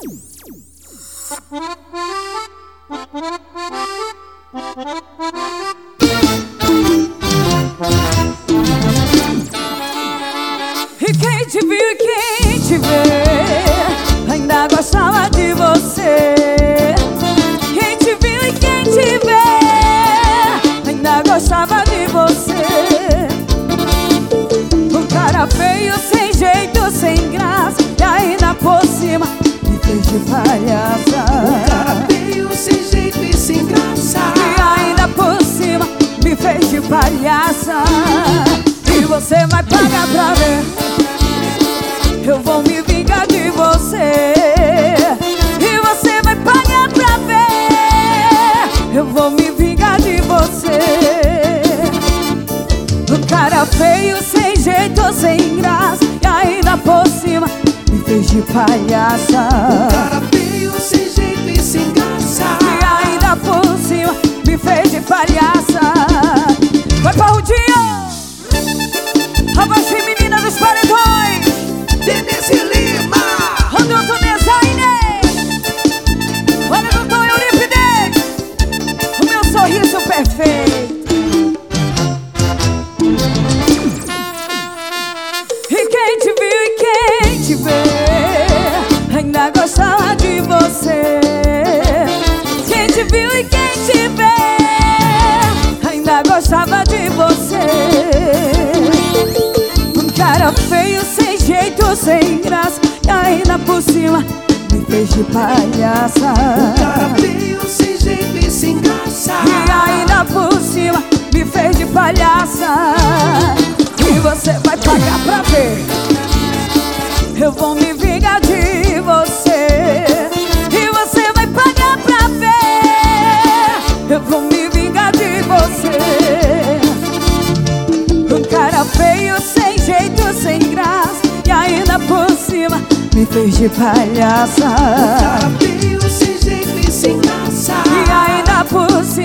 E quem te viu e quem te vê ainda gostava de você. Quem te viu e quem te vê ainda gostava de você. Um cara feio, sem jeito, sem graça, e ainda por cima me fez de palhaça. Um cara feio, sem jeito e sem graça, e ainda por cima me fez de palhaça. E você vai pagar pra ver. Eu vou me vingar de você. E você vai pagar pra ver. Eu vou me vingar de você. O cara feio, sem jeito, sem graça, e ainda por cima me fez de palhaça. um cara feio, sem jeito e sem graça, E ainda por cima me fez de palhaça. Vai pra Rudinho, a voz feminina dos paredões, Denise Lima, Rodolfo Designer. Olha, doutor Eurípides, o meu sorriso perfeito. E quem te viu e quem te vê ainda gostava de você. Quem te viu e quem te vê ainda gostava de você. Um cara feio, sem jeito, sem graça, e ainda por cima me fez de palhaça. um cara feio, sem jeito e sem graça, E ainda por cima me fez de palhaça. E você vai pagar pra ver. Eu vou me vingar de você. E você vai pagar pra ver. Eu vou me vingar de você. Um cara feio, sem jeito, sem graça, e ainda por cima me fez de palhaça. um cara feio, sem jeito e sem graça, E ainda por cima